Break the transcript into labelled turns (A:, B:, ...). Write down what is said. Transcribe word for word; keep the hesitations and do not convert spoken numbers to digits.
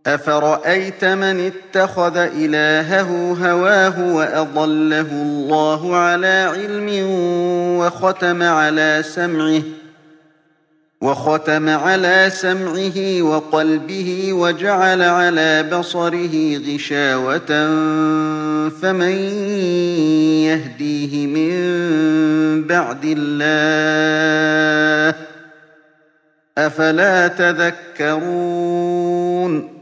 A: أَفَرَأَيْتَ مَنِ اتَّخَذَ إِلَٰهَهُ هَوَاهُ وَأَضَلَّهُ اللَّهُ عَلَىٰ عِلْمٍ وَخَتَمَ عَلَىٰ سَمْعِهِ وَقَلْبِهِ وَجَعَلَ عَلَىٰ بَصَرِهِ غِشَاوَةً فَمَن يَهْدِيهِ مِن بَعْدِ اللَّهِ ۚ أَفَلَا تَذَكَّرُونَ